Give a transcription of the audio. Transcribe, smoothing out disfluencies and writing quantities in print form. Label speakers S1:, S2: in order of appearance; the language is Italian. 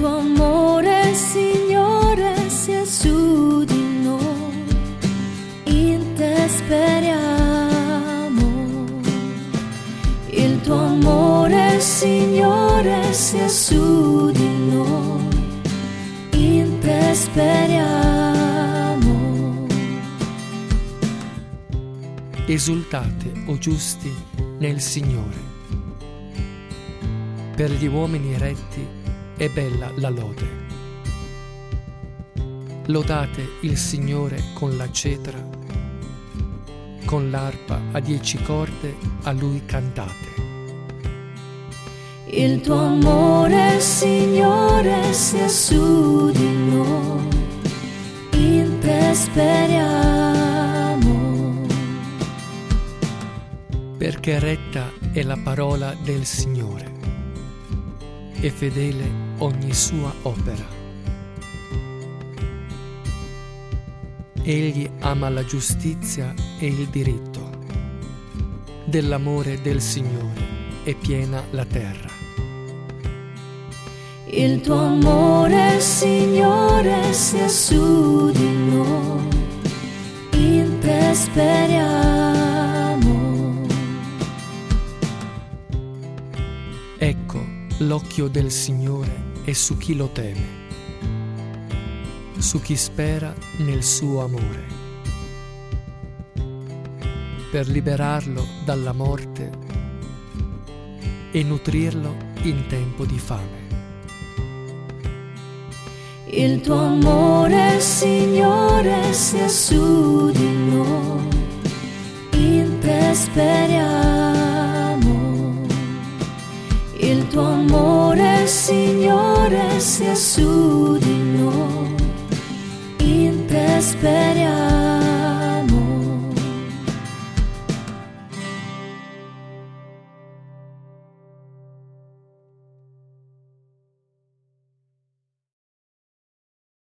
S1: tuo amore, Signore, sia su di noi, in te speriamo. Il tuo amore, Signore, sia su di noi, in te speriamo.
S2: Esultate, o giusti, nel Signore. Per gli uomini retti è bella la lode. Lodate il Signore con la cetra, con l'arpa a 10 corde a Lui cantate.
S1: Il tuo amore, Signore, sia su di noi, in te speriamo.
S2: Perché retta è la parola del Signore e fedele ogni sua opera. Egli ama la giustizia e il diritto. Dell'amore del Signore è piena la terra.
S1: Il tuo amore, Signore, sia su di noi, in te speriamo.
S2: Ecco, l'occhio del Signore è su chi lo teme, su chi spera nel suo amore, per liberarlo dalla morte e nutrirlo in tempo di fame.
S1: Il tuo amore, Signore, sia su di noi, in te speriamo. Il tuo amore, Signore, sia su di noi, in te speriamo.